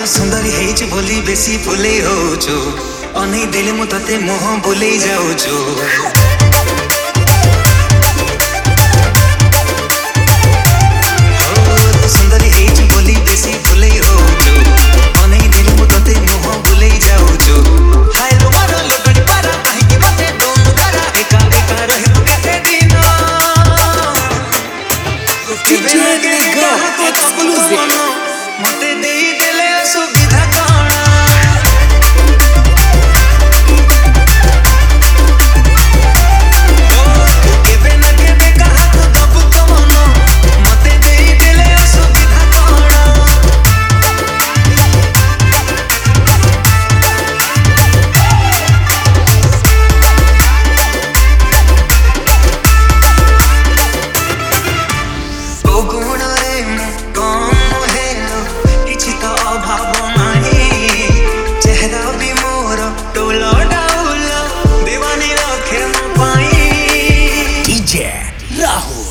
तू सुंदरी हेच बोली बेसी फुले होचो अनै दिल मु तते मोह बोले जाउचो मते देई देले सुविधा कणा केबे न केबे कहा तो दब कमन मते देई देले सुविधा कणा ओ गुण रे कम हेलो किछि तो अभाव नाही चेहरा भी मोर टोलो डाउल दीवानी रखे पाई डीजे राहुल।